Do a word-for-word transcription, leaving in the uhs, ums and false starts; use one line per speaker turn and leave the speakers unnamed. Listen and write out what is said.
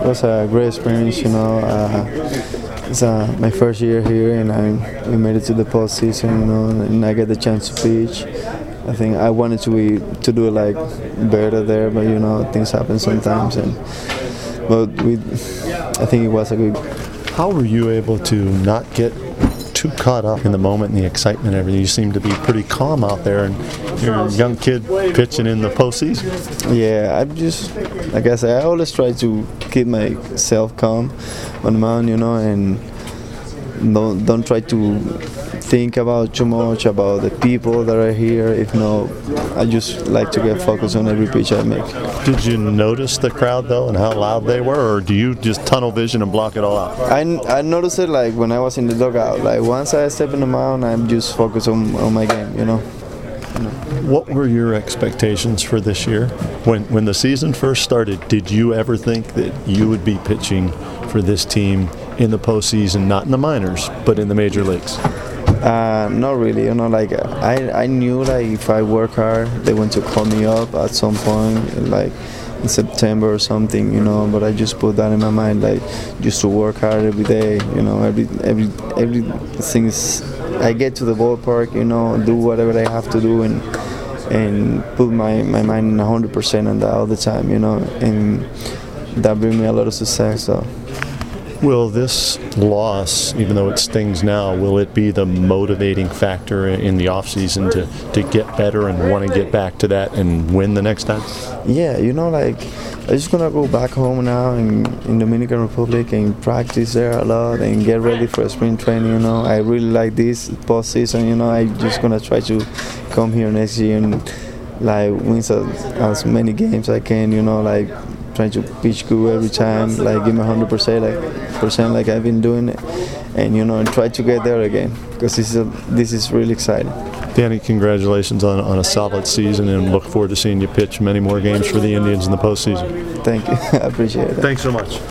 was a great experience, you know. Uh, it's uh, my first year here, and I we made it to the postseason, you know, and I get the chance to pitch. I think I wanted to be to do like better there, but you know, things happen sometimes, and but we, I think it was a good.
How were you able to not get too caught up in the moment and the excitement and everything? You seem to be pretty calm out there, and you're a young kid pitching in the postseason.
Yeah, I just, like I said, I always try to keep myself calm on the mound, you know, and don't don't try to think about too much about the people that are here. If no, I just like to get focused on every pitch I make.
Did you notice the crowd though and how loud they were, or do you just tunnel vision and block it all out?
I, I noticed it like when I was in the dugout. Like once I step in the mound, I'm just focused on, on my game, you know. you know.
What were your expectations for this year? When when the season first started, did you ever think that you would be pitching for this team in the postseason, not in the minors, but in the major leagues?
Uh, not really, you know, like I, I knew like if I work hard, they want to call me up at some point, like in September or something, you know, but I just put that in my mind, like just to work hard every day, you know, every, every, everything is, I get to the ballpark, you know, do whatever I have to do and and put my, my mind one hundred percent on that all the time, you know, and that brings me a lot of success, so.
Will this loss, even though it stings now, will it be the motivating factor in the offseason to, to get better and want to get back to that and win the next time?
Yeah, you know, like, I'm just going to go back home now in, in Dominican Republic and practice there a lot and get ready for spring training, you know. I really like this postseason, you know. I'm just going to try to come here next year and, like, win as, as many games as I can, you know, like, trying to pitch good every time, like give me one hundred percent, like percent, like I've been doing it, and you know, and try to get there again because this is a, this is really exciting.
Danny, congratulations on on a solid season, and look forward to seeing you pitch many more games for the Indians in the postseason.
Thank you, I appreciate it.
Thanks so much.